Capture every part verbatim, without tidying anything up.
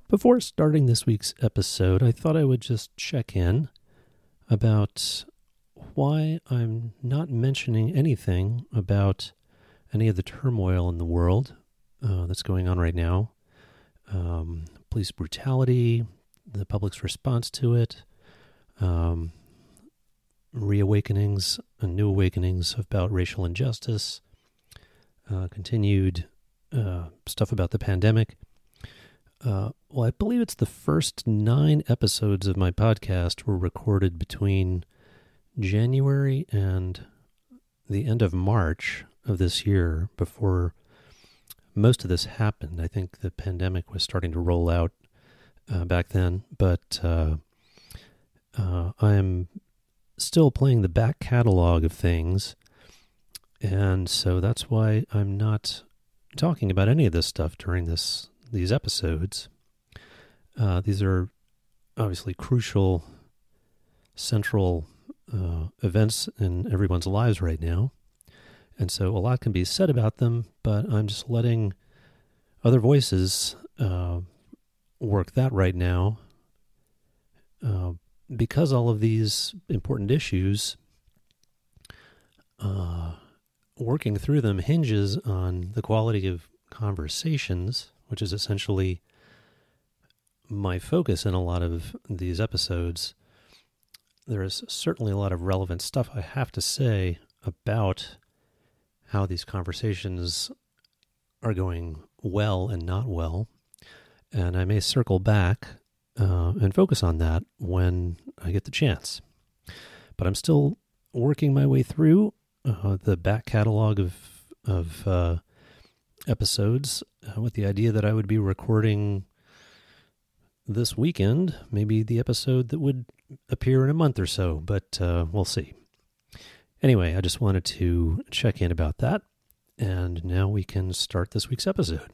Before starting this week's episode, I thought I would just check in about why I'm not mentioning anything about any of the turmoil in the world uh, that's going on right now. Um, police brutality, the public's response to it, um, reawakenings and new awakenings about racial injustice, uh, continued uh, stuff about the pandemic. Uh, well, I believe it's the first nine episodes of my podcast were recorded between January and the end of March of this year, before most of this happened. I think the pandemic was starting to roll out uh, back then, but uh, uh, I'm still playing the back catalog of things, and so that's why I'm not talking about any of this stuff during this these episodes. Uh, these are obviously crucial, central uh, events in everyone's lives right now. And so a lot can be said about them, but I'm just letting other voices uh, work that right now. Uh, because all of these important issues, uh, working through them hinges on the quality of conversations, which is essentially my focus in a lot of these episodes. There is certainly a lot of relevant stuff I have to say about how these conversations are going well and not well, and I may circle back uh, and focus on that when I get the chance. But I'm still working my way through uh, the back catalog of of uh, episodes uh, with the idea that I would be recording this weekend, maybe the episode that would appear in a month or so, but uh, we'll see. Anyway, I just wanted to check in about that, and now we can start this week's episode.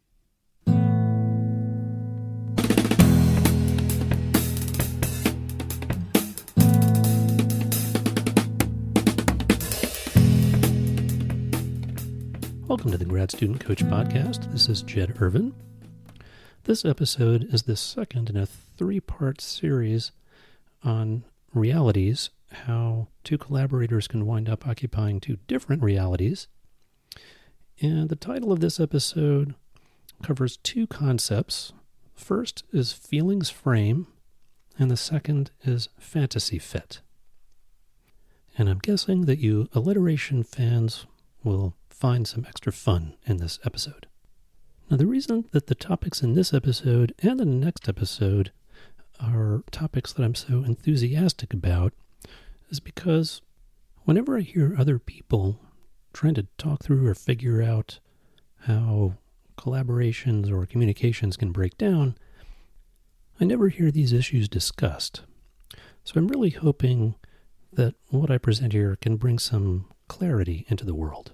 Welcome to the Grad Student Coach Podcast. This is Jed Irvin. This episode is the second in a three-part series on realities, how two collaborators can wind up occupying two different realities. And the title of this episode covers two concepts. First is feelings frame, and the second is fantasy fit. And I'm guessing that you alliteration fans will find some extra fun in this episode. Now, the reason that the topics in this episode and in the next episode are topics that I'm so enthusiastic about is because whenever I hear other people trying to talk through or figure out how collaborations or communications can break down, I never hear these issues discussed. So I'm really hoping that what I present here can bring some clarity into the world.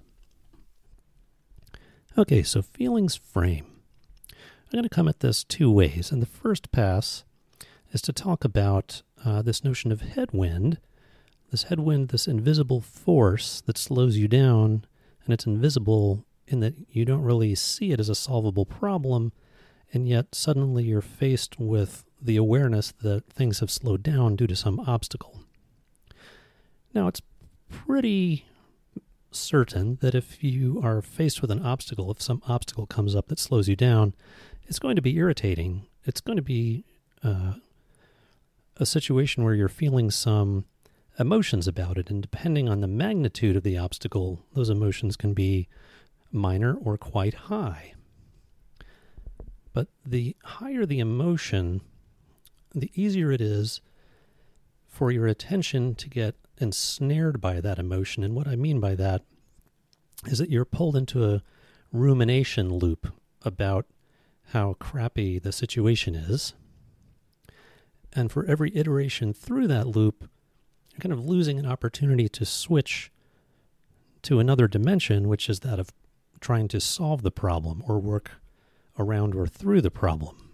Okay, so feelings frame. I'm going to come at this two ways, and the first pass is to talk about uh, this notion of headwind. This headwind, this invisible force that slows you down, and it's invisible in that you don't really see it as a solvable problem, and yet suddenly you're faced with the awareness that things have slowed down due to some obstacle. Now, it's pretty certain that if you are faced with an obstacle, if some obstacle comes up that slows you down, it's going to be irritating. It's going to be uh, a situation where you're feeling some emotions about it, and depending on the magnitude of the obstacle, those emotions can be minor or quite high. But the higher the emotion, the easier it is for your attention to get ensnared by that emotion. And what I mean by that is that you're pulled into a rumination loop about how crappy the situation is. And for every iteration through that loop, you're kind of losing an opportunity to switch to another dimension, which is that of trying to solve the problem or work around or through the problem.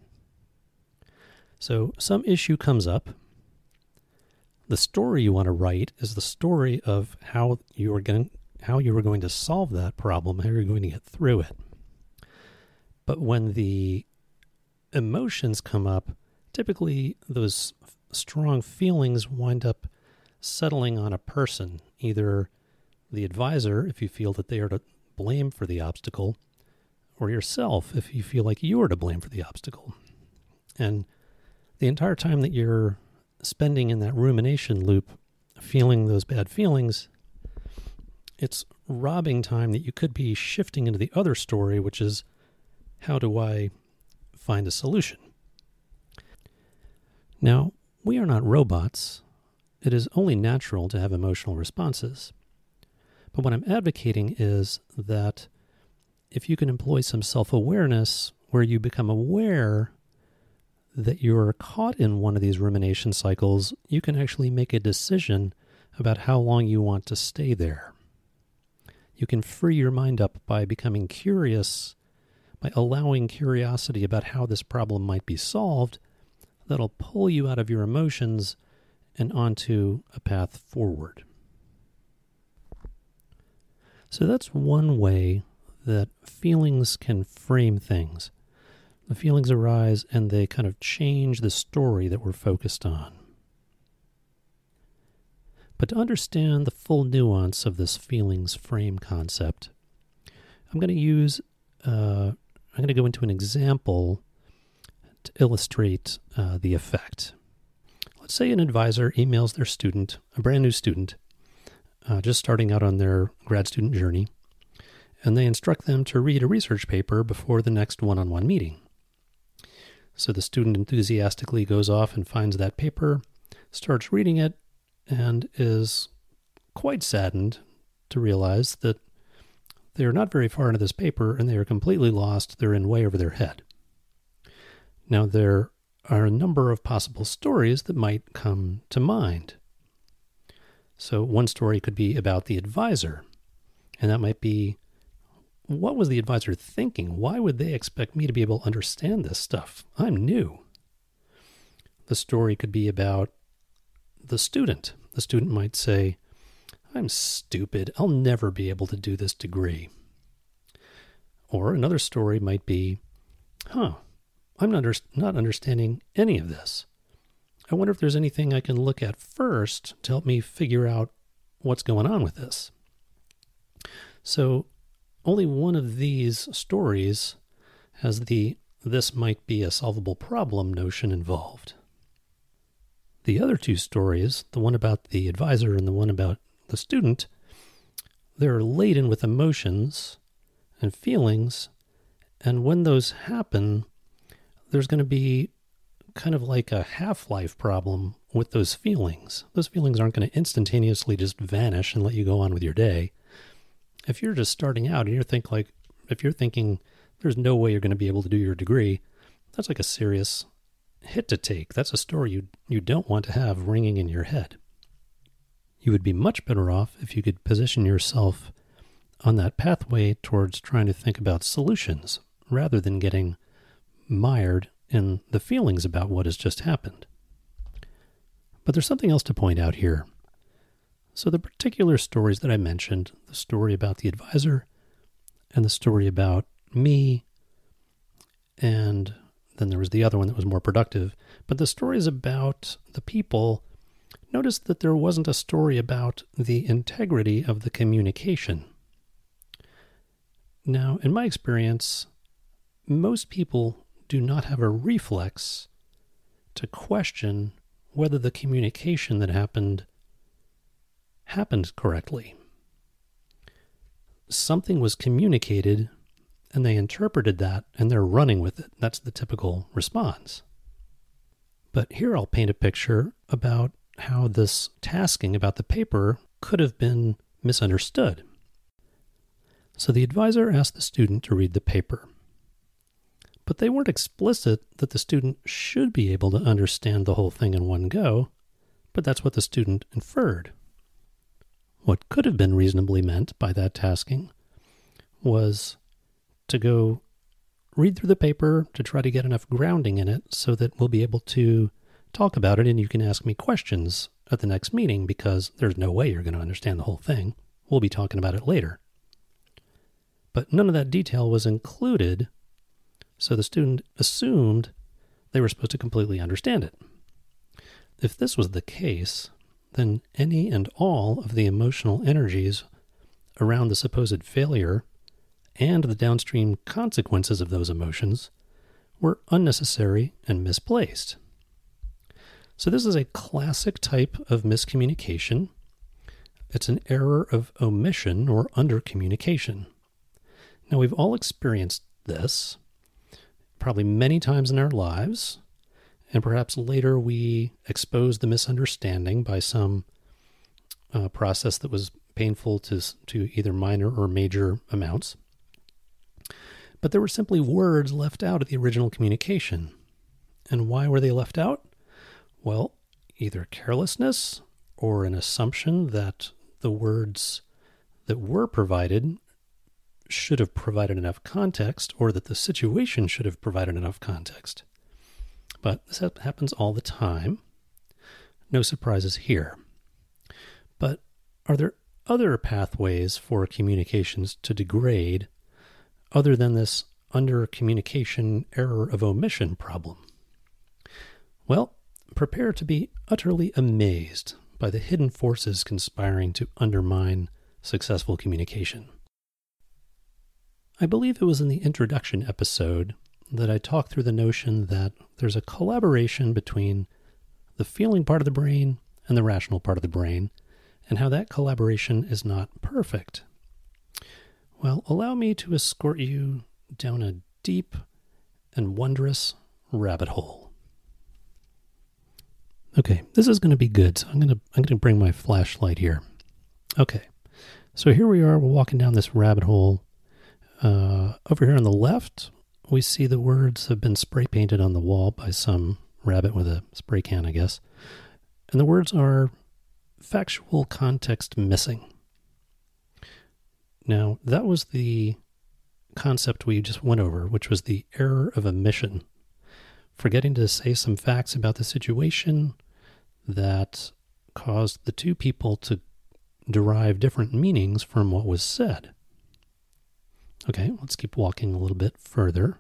So some issue comes up. The story you want to write is the story of how you are going, how you are going to solve that problem, how you're going to get through it. But when the emotions come up, typically those f- strong feelings wind up settling on a person, either the advisor, if you feel that they are to blame for the obstacle, or yourself, if you feel like you are to blame for the obstacle. And the entire time that you're spending in that rumination loop, feeling those bad feelings, it's robbing time that you could be shifting into the other story, which is, how do I find a solution? Now, we are not robots. It is only natural to have emotional responses. But what I'm advocating is that if you can employ some self-awareness where you become aware that you're caught in one of these rumination cycles, you can actually make a decision about how long you want to stay there. You can free your mind up by becoming curious, by allowing curiosity about how this problem might be solved. That'll pull you out of your emotions and onto a path forward. So that's one way that feelings can frame things. The feelings arise and they kind of change the story that we're focused on. But to understand the full nuance of this feelings frame concept, I'm going to use, uh, I'm going to go into an example to illustrate uh, the effect. Let's say an advisor emails their student, a brand new student, uh, just starting out on their grad student journey, and they instruct them to read a research paper before the next one-on-one meeting. So the student enthusiastically goes off and finds that paper, starts reading it, and is quite saddened to realize that they are not very far into this paper and they are completely lost. They're in way over their head. Now, there are a number of possible stories that might come to mind. So one story could be about the advisor, and that might be, what was the advisor thinking? Why would they expect me to be able to understand this stuff? I'm new. The story could be about the student. The student might say, I'm stupid. I'll never be able to do this degree. Or another story might be, huh, I'm not, not understanding any of this. I wonder if there's anything I can look at first to help me figure out what's going on with this. So only one of these stories has the this might be a solvable problem notion involved. The other two stories, the one about the advisor and the one about the student, they're laden with emotions and feelings, and when those happen, there's going to be kind of like a half-life problem with those feelings. Those feelings aren't going to instantaneously just vanish and let you go on with your day. If you're just starting out and you're think like, if you're thinking there's no way you're going to be able to do your degree, that's like a serious hit to take. That's a story you you don't want to have ringing in your head. You would be much better off if you could position yourself on that pathway towards trying to think about solutions rather than getting mired in the feelings about what has just happened. But there's something else to point out here. So the particular stories that I mentioned, the story about the advisor and the story about me, and then there was the other one that was more productive, but the stories about the people, notice that there wasn't a story about the integrity of the communication. Now, in my experience, most people do not have a reflex to question whether the communication that happened happened correctly. Something was communicated and they interpreted that and they're running with it. That's the typical response. But here I'll paint a picture about how this tasking about the paper could have been misunderstood. So the advisor asked the student to read the paper, but they weren't explicit that the student should be able to understand the whole thing in one go, but that's what the student inferred. What could have been reasonably meant by that tasking was to go read through the paper to try to get enough grounding in it so that we'll be able to talk about it and you can ask me questions at the next meeting because there's no way you're going to understand the whole thing. We'll be talking about it later. But none of that detail was included, so the student assumed they were supposed to completely understand it. If this was the case, then any and all of the emotional energies around the supposed failure and the downstream consequences of those emotions were unnecessary and misplaced. So this is a classic type of miscommunication. It's an error of omission or undercommunication. Now, we've all experienced this, probably many times in our lives, and perhaps later we exposed the misunderstanding by some uh, process that was painful to, to either minor or major amounts. But there were simply words left out of the original communication. And why were they left out? Well, either carelessness or an assumption that the words that were provided should have provided enough context, or that the situation should have provided enough context. But this happens all the time. No surprises here. But are there other pathways for communications to degrade other than this under-communication error of omission problem? Well, prepare to be utterly amazed by the hidden forces conspiring to undermine successful communication. I believe it was in the introduction episode that I talked through the notion that there's a collaboration between the feeling part of the brain and the rational part of the brain, and how that collaboration is not perfect. Well, allow me to escort you down a deep and wondrous rabbit hole. Okay, this is going to be good, so I'm going to I'm going to bring my flashlight here. Okay, so here we are, we're walking down this rabbit hole. Uh, over here on the left, we see the words have been spray painted on the wall by some rabbit with a spray can, I guess. And the words are factual context missing. Now, that was the concept we just went over, which was the error of omission. Forgetting to say some facts about the situation that caused the two people to derive different meanings from what was said. Okay, let's keep walking a little bit further.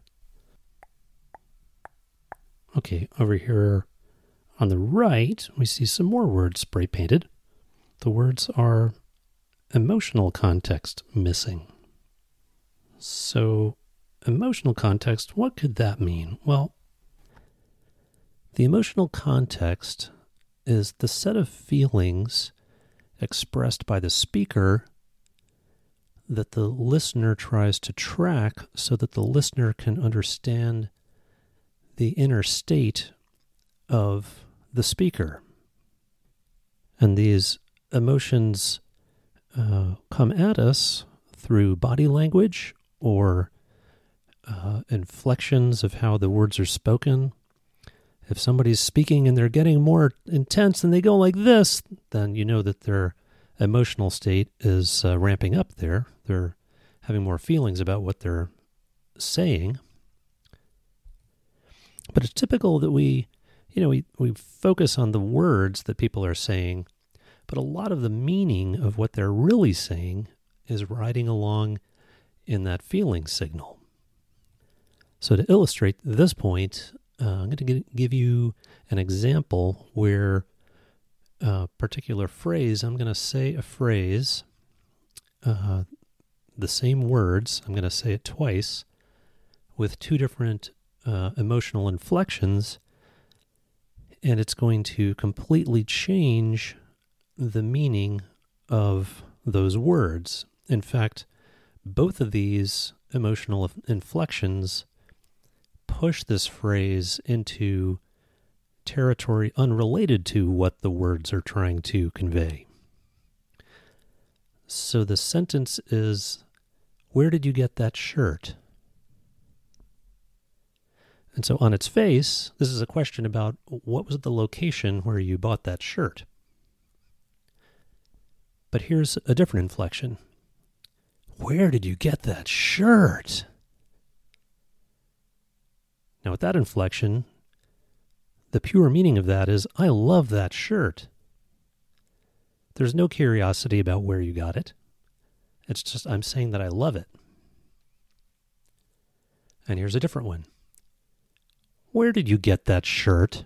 Okay, over here on the right, we see some more words spray painted. The words are emotional context missing. So, emotional context, what could that mean? Well, the emotional context is the set of feelings expressed by the speaker that the listener tries to track so that the listener can understand the inner state of the speaker. And these emotions uh, come at us through body language or uh, inflections of how the words are spoken. If somebody's speaking and they're getting more intense and they go like this, then you know that their emotional state is uh, ramping up there. They're having more feelings about what they're saying. But it's typical that we, you know, we, we focus on the words that people are saying, but a lot of the meaning of what they're really saying is riding along in that feeling signal. So to illustrate this point, uh, I'm going to give you an example where a particular phrase, I'm going to say a phrase, uh, the same words, I'm going to say it twice, with two different uh, emotional inflections, and it's going to completely change the meaning of those words. In fact, both of these emotional inflections push this phrase into territory unrelated to what the words are trying to convey. So the sentence is, "Where did you get that shirt?" And so on its face, this is a question about what was the location where you bought that shirt. But here's a different inflection. Where did you get that shirt? Now with that inflection, the pure meaning of that is, I love that shirt. There's no curiosity about where you got it. It's just, I'm saying that I love it. And here's a different one. Where did you get that shirt?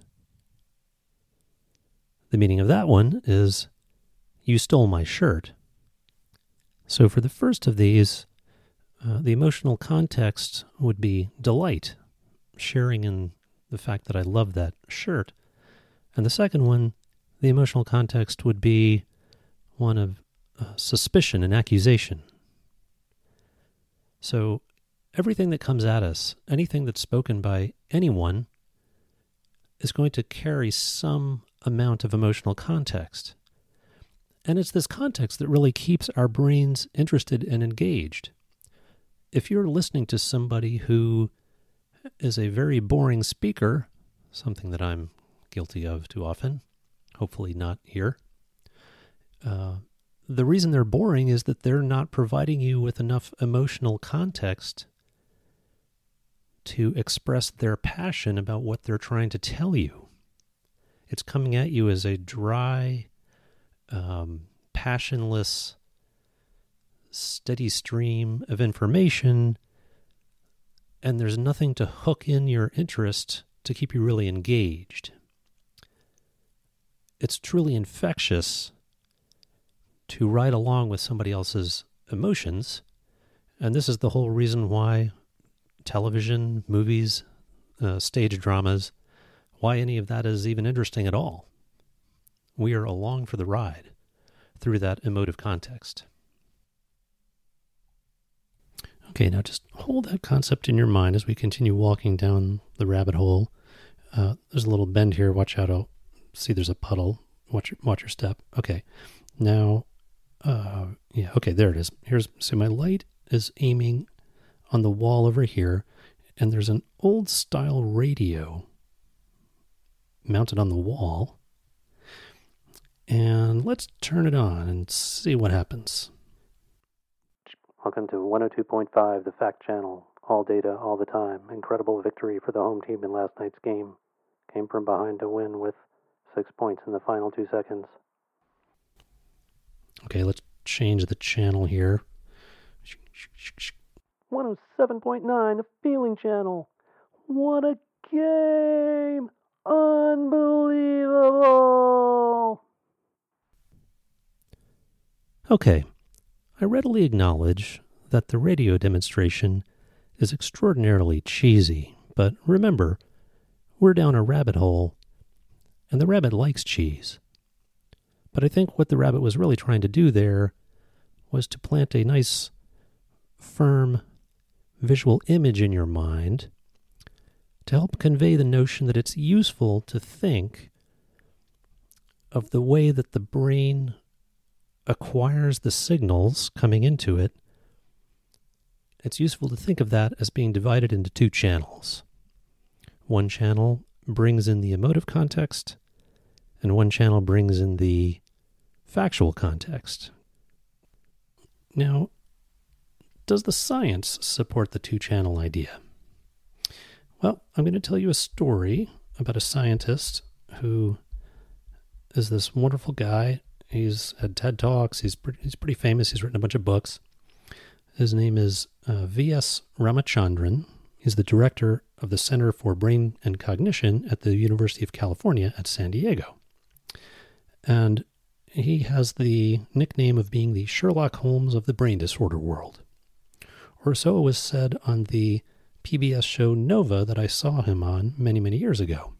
The meaning of that one is, you stole my shirt. So for the first of these, uh, the emotional context would be delight, sharing in the fact that I love that shirt. And the second one, the emotional context would be one of uh, suspicion and accusation. So everything that comes at us, anything that's spoken by anyone, is going to carry some amount of emotional context. And it's this context that really keeps our brains interested and engaged. If you're listening to somebody who is a very boring speaker, something that I'm guilty of too often, hopefully not here, uh, the reason they're boring is that they're not providing you with enough emotional context to express their passion about what they're trying to tell you. It's coming at you as a dry, um, passionless, steady stream of information, and there's nothing to hook in your interest to keep you really engaged. It's truly infectious to ride along with somebody else's emotions, and this is the whole reason why television, movies, uh, stage dramas, why any of that is even interesting at all. We are along for the ride through that emotive context. Okay, now just hold that concept in your mind as we continue walking down the rabbit hole. Uh, there's a little bend here. Watch out. I'll see there's a puddle. Watch your, watch your step. Okay. Now, uh, yeah, okay, there it is. Here's, so my light is aiming on the wall over here, and there's an old style radio mounted on the wall. And let's turn it on and see what happens. Welcome to one oh two point five, the Fact Channel. All data, all the time. Incredible victory for the home team in last night's game. Came from behind to win with six points in the final two seconds. Okay, let's change the channel here. one oh seven point nine, the Feeling Channel. What a game! Unbelievable! Okay, I readily acknowledge that the radio demonstration is extraordinarily cheesy, but remember, we're down a rabbit hole, and the rabbit likes cheese. But I think what the rabbit was really trying to do there was to plant a nice, firm visual image in your mind to help convey the notion that it's useful to think of the way that the brain acquires the signals coming into it. It's useful to think of that as being divided into two channels. One channel brings in the emotive context, and one channel brings in the factual context. Now, does the science support the two-channel idea? Well, I'm going to tell you a story about a scientist who is this wonderful guy. He's had TED Talks. He's pretty, he's pretty famous. He's written a bunch of books. His name is uh, V S Ramachandran. He's the director of the Center for Brain and Cognition at the University of California at San Diego. And he has the nickname of being the Sherlock Holmes of the brain disorder world. Or so it was said on the P B S show Nova that I saw him on many, many years ago.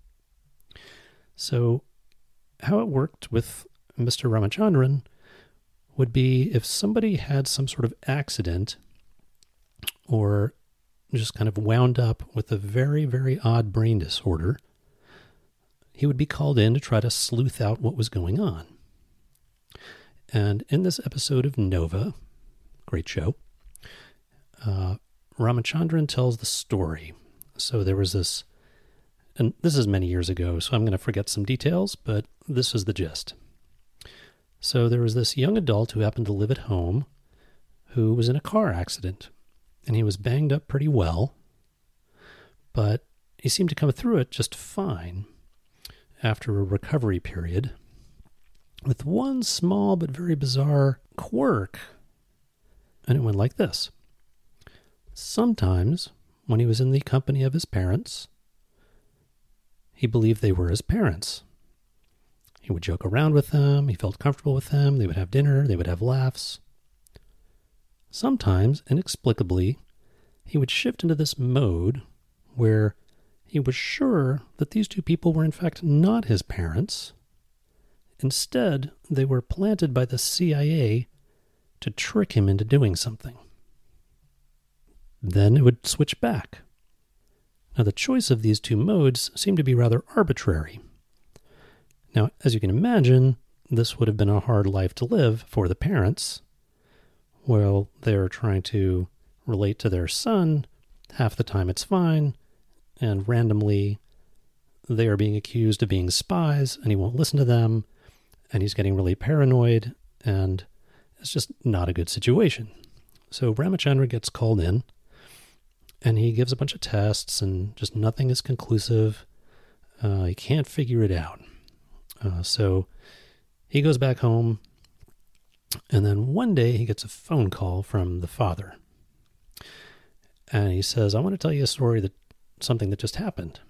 So how it worked with Mister Ramachandran would be if somebody had some sort of accident or just kind of wound up with a very, very odd brain disorder, he would be called in to try to sleuth out what was going on. And in this episode of Nova, great show, uh, Ramachandran tells the story. So there was this, and this is many years ago, so I'm going to forget some details, but this is the gist. So there was this young adult who happened to live at home who was in a car accident, and he was banged up pretty well, but he seemed to come through it just fine after a recovery period, with one small but very bizarre quirk. And it went like this. Sometimes, when he was in the company of his parents, he believed they were his parents. He would joke around with them, he felt comfortable with them, they would have dinner, they would have laughs. Sometimes, inexplicably, he would shift into this mode where he was sure that these two people were in fact not his parents. Instead, they were planted by the C I A to trick him into doing something. Then it would switch back. Now, the choice of these two modes seemed to be rather arbitrary. Now, as you can imagine, this would have been a hard life to live for the parents. While they're trying to relate to their son, half the time it's fine, and randomly they are being accused of being spies, and he won't listen to them, and he's getting really paranoid, and it's just not a good situation. So Ramachandra gets called in, and he gives a bunch of tests, and just nothing is conclusive. Uh, he can't figure it out. Uh, so he goes back home, and then one day he gets a phone call from the father. And he says, I want to tell you a story, that something that just happened.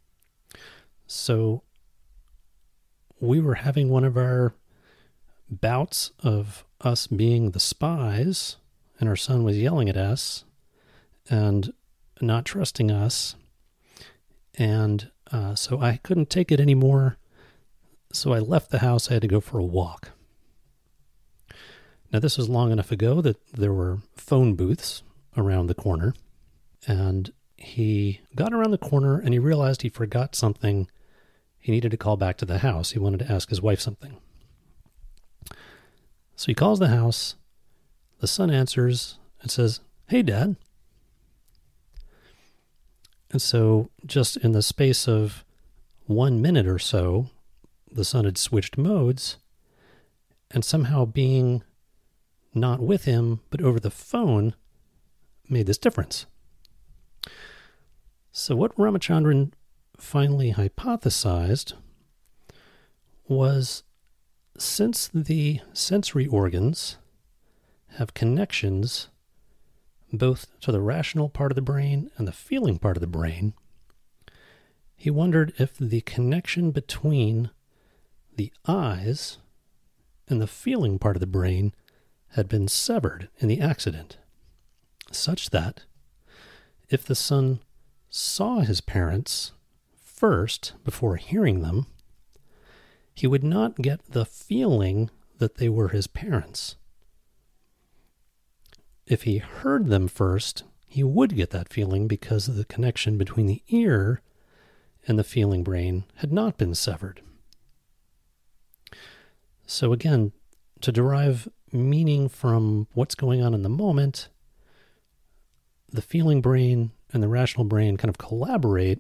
So we were having one of our bouts of us being the spies, and our son was yelling at us and not trusting us. And uh, so I couldn't take it anymore. So I left the house. I had to go for a walk. Now, this was long enough ago that there were phone booths around the corner. And he got around the corner and he realized he forgot something. He needed to call back to the house. He wanted to ask his wife something. So he calls the house. The son answers and says, "Hey, Dad." And so just in the space of one minute or so, the son had switched modes, and somehow being not with him, but over the phone, made this difference. So what Ramachandran finally hypothesized was, since the sensory organs have connections both to the rational part of the brain and the feeling part of the brain, he wondered if the connection between the eyes and the feeling part of the brain had been severed in the accident, such that if the son saw his parents first before hearing them, he would not get the feeling that they were his parents. If he heard them first, he would get that feeling because the connection between the ear and the feeling brain had not been severed. So again, to derive meaning from what's going on in the moment, the feeling brain and the rational brain kind of collaborate,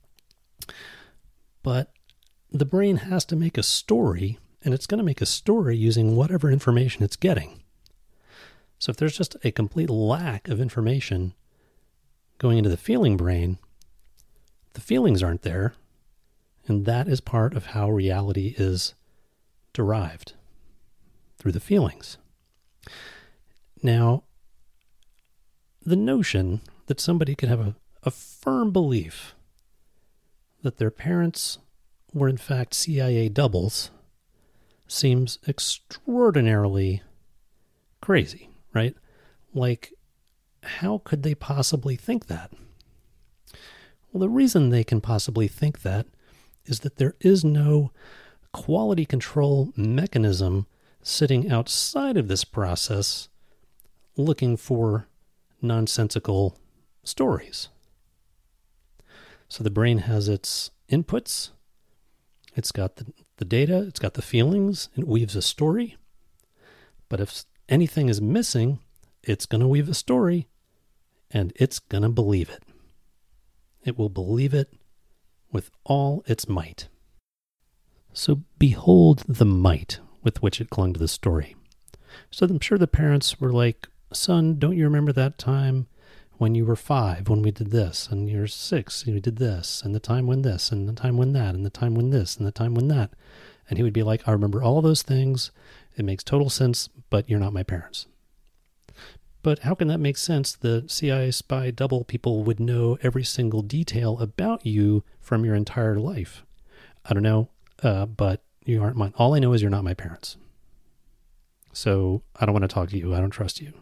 but the brain has to make a story, and it's going to make a story using whatever information it's getting. So if there's just a complete lack of information going into the feeling brain, the feelings aren't there, and that is part of how reality is derived, through the feelings. Now, the notion that somebody could have a, a firm belief that their parents were in fact C I A doubles seems extraordinarily crazy, right? Like, how could they possibly think that? Well, the reason they can possibly think that is that there is no quality control mechanism sitting outside of this process looking for nonsensical stories. So the brain has its inputs, it's got the, the data, it's got the feelings, it weaves a story. But if anything is missing, it's going to weave a story, and it's going to believe it. It will believe it with all its might. So behold the might with which it clung to the story. So I'm sure the parents were like, "Son, don't you remember that time when you were five, when we did this, and you're six, and we did this, and the time when this, and the time when that, and the time when this, and the time when that?" And he would be like, "I remember all those things. It makes total sense, but you're not my parents." But how can that make sense? The C I A spy double people would know every single detail about you from your entire life. I don't know, uh, but you aren't mine. All I know is you're not my parents. So I don't want to talk to you. I don't trust you.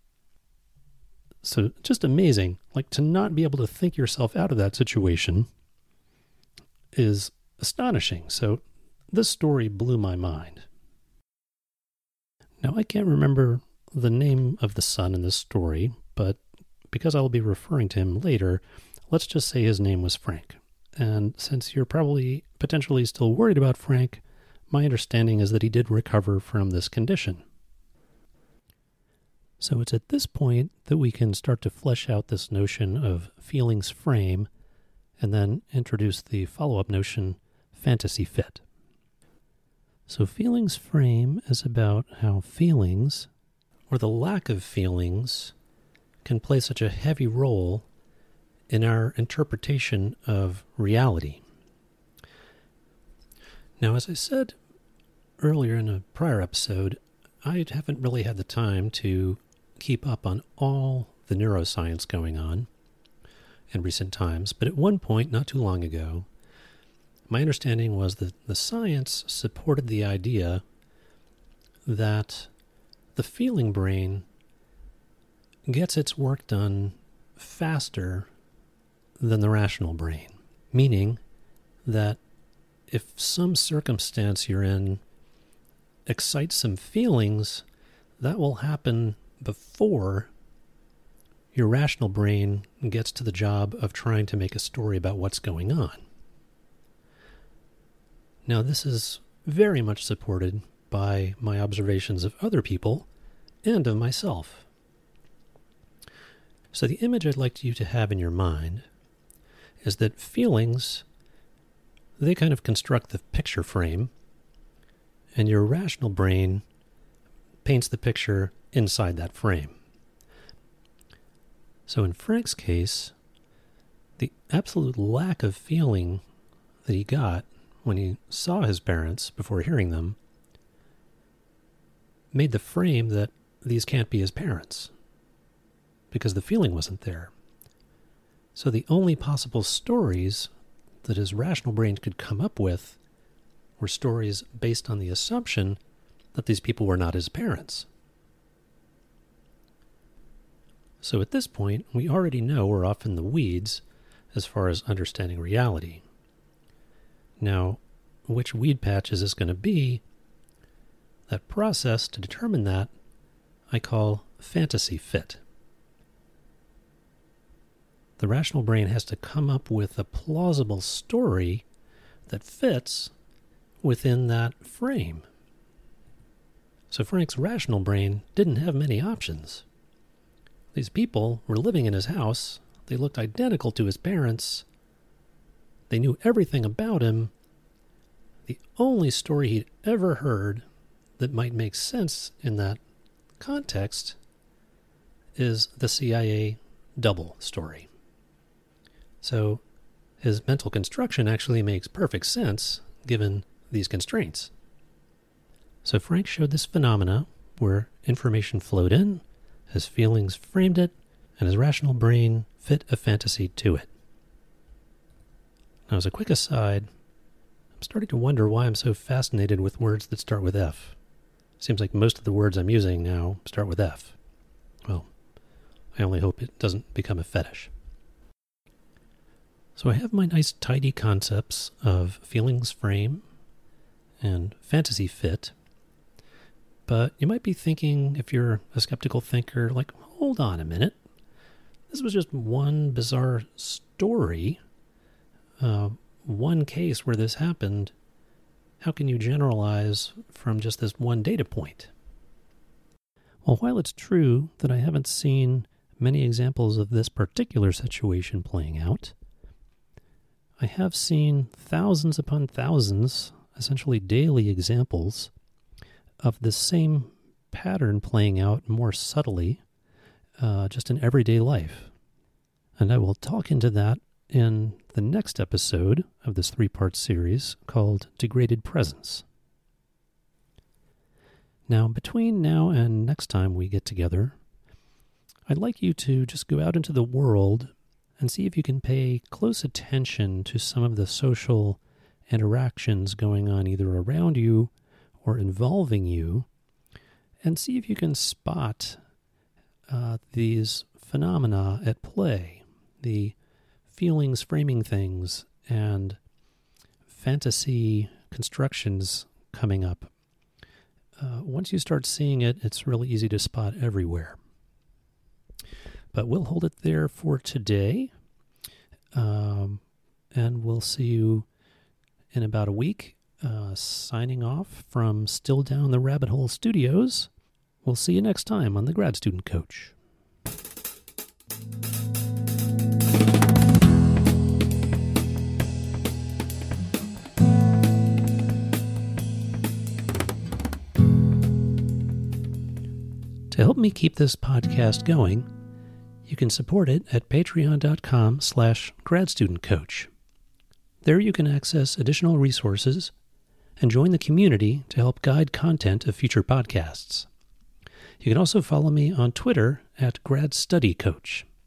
So just amazing. Like, to not be able to think yourself out of that situation is astonishing. So this story blew my mind. Now, I can't remember the name of the son in this story, but because I'll be referring to him later, let's just say his name was Frank. And since you're probably potentially still worried about Frank, my understanding is that he did recover from this condition. So it's at this point that we can start to flesh out this notion of feelings frame and then introduce the follow-up notion, fantasy fit. So feelings frame is about how feelings, or the lack of feelings, can play such a heavy role in our interpretation of reality. Now, as I said earlier in a prior episode, I haven't really had the time to keep up on all the neuroscience going on in recent times, but at one point, not too long ago, my understanding was that the science supported the idea that the feeling brain gets its work done faster than the rational brain, meaning that if some circumstance you're in excites some feelings, that will happen before your rational brain gets to the job of trying to make a story about what's going on. Now, this is very much supported by my observations of other people and of myself. So the image I'd like you to have in your mind is that feelings, they kind of construct the picture frame, and your rational brain paints the picture inside that frame. So in Frank's case, the absolute lack of feeling that he got when he saw his parents before hearing them made the frame that these can't be his parents, because the feeling wasn't there. So the only possible stories that his rational brain could come up with were stories based on the assumption that these people were not his parents. So at this point, we already know we're off in the weeds as far as understanding reality. Now, which weed patch is this going to be? That process to determine that I call fantasy fit. The rational brain has to come up with a plausible story that fits within that frame. So Frank's rational brain didn't have many options. These people were living in his house. They looked identical to his parents. They knew everything about him. The only story he'd ever heard that might make sense in that context is the C I A double story. So his mental construction actually makes perfect sense given these constraints. So Frank showed this phenomena where information flowed in, his feelings framed it, and his rational brain fit a fantasy to it. Now, as a quick aside, I'm starting to wonder why I'm so fascinated with words that start with F. Seems like most of the words I'm using now start with F. Well, I only hope it doesn't become a fetish. So I have my nice tidy concepts of feelings frame and fantasy fit, but you might be thinking, if you're a skeptical thinker, like, hold on a minute. This was just one bizarre story, uh, one case where this happened. How can you generalize from just this one data point? Well, while it's true that I haven't seen many examples of this particular situation playing out, I have seen thousands upon thousands, essentially daily examples of the same pattern playing out more subtly, uh, just in everyday life. And I will talk into that in the next episode of this three-part series called Degraded Presence. Now, between now and next time we get together, I'd like you to just go out into the world and see if you can pay close attention to some of the social interactions going on either around you or involving you, and see if you can spot uh, these phenomena at play, the feelings framing things and fantasy constructions coming up. Uh, once you start seeing it, it's really easy to spot everywhere. But we'll hold it there for today, um, and we'll see you in about a week. Uh, signing off from Still Down the Rabbit Hole Studios. We'll see you next time on The Grad Student Coach. To help me keep this podcast going, you can support it at patreon.com slash gradstudentcoach. There you can access additional resources and join the community to help guide content of future podcasts. You can also follow me on Twitter at gradstudycoach.